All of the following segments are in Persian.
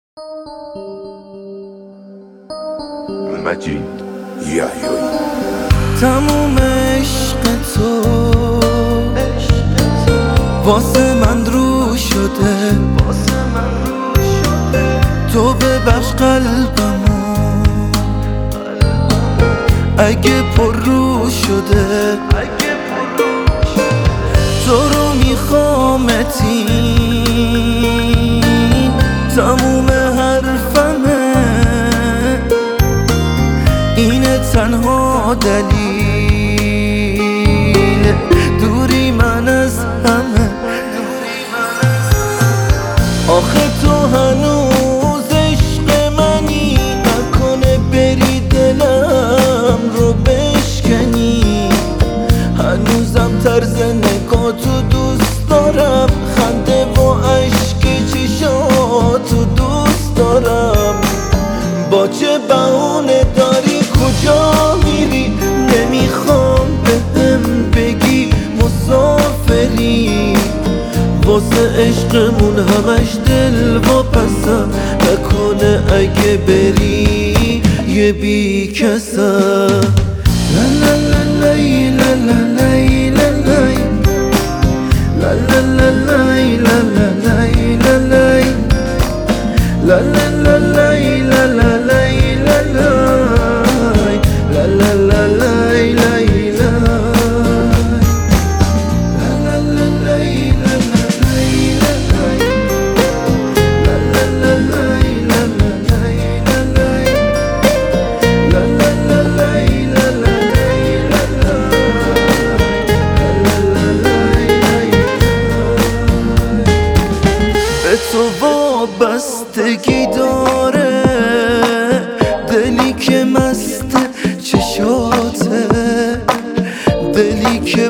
مجید یحیایی. تموم عشق تو واسه من رو شده، تو ببخش قلبمو اگه پر رو شده. تو رو میخوامتین تموم حرفمه، اینه تنها دلیل دوری من از همه. آخه تو هنوز عشق منی، نکنه بری دلم رو بشکنی. هنوزم طرز نگاه تو دوست دارم، خنده و عشق چشاتو دوست دارم. با چه بهونه داری کجا میری؟ نمیخوام بهم بگی مسافری. واسه عشقمون همش دل واپسم، نکنه اگه بری یه بی کسم. لا لا لا لای لا لا لای لا لای لا لا لا لای لا لا لای لا لای لا لا لا لای لا لا لای لا لای لا لا لا لای لای به تو وابستگی داره دلی که مست چشاته، دلی که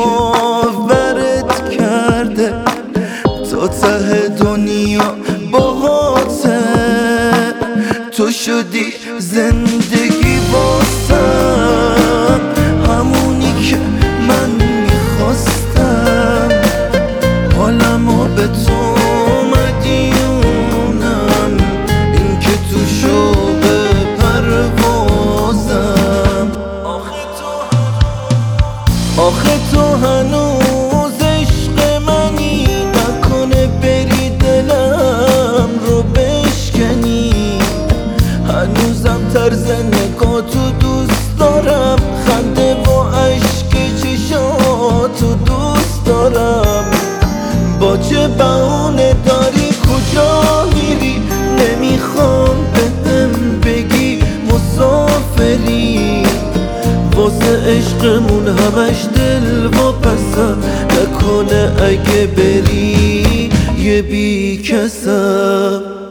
باورت کرده تا ته دنیا باهاته. تو شدی زندگی واسم، همونی که من میخواستم. حالمو به تو مدیونم، این که تو شوق پروازم. آخه تو هنوز عشق منی، نکنه بری دلم رو بشکنی. هنوزم طرز نگاه تو دوست دارم، خنده و عشق چشاتو دوست دارم. با چه بهونه داری کجا میری؟ نمیخوام بهم بگی مسافری. واسه عشقمون همش دل واپسم، نکنه اگه بری یه بی کسم.